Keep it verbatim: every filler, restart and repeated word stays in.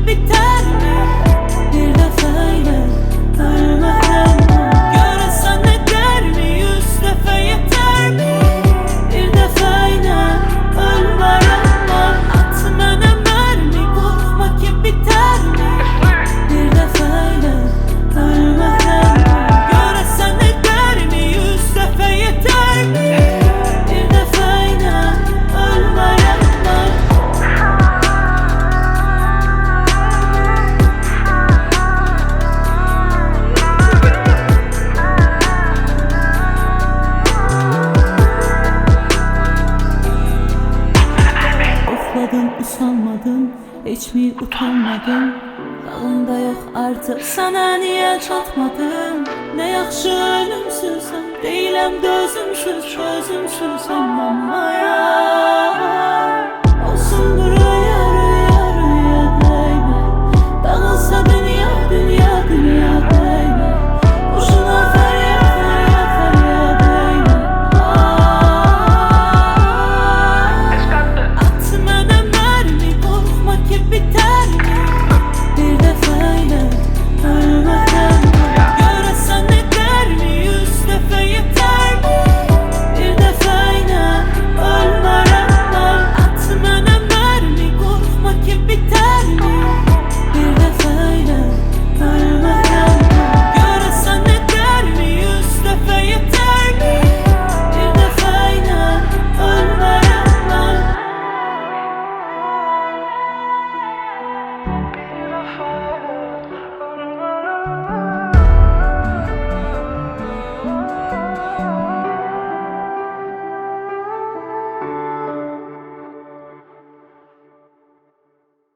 bitermi? Bir defayla ölmeden göresen ne dermi? Yüz defa yeter mi? Bir defayla ölmeden atma ne mermi? Korkma ki bitermi? Bir defayla ölmeden göresen ne dermi? Yüz defa yeter mi? Bir defayla ölmeden. Ofladın, usanmadın, hiç mi utanmadın? Halında yok artık, sana niye çatmadım? Ne yaxşı ölümsüzüm, deyiləm dözümsüz, çözümsüzüm ama ya.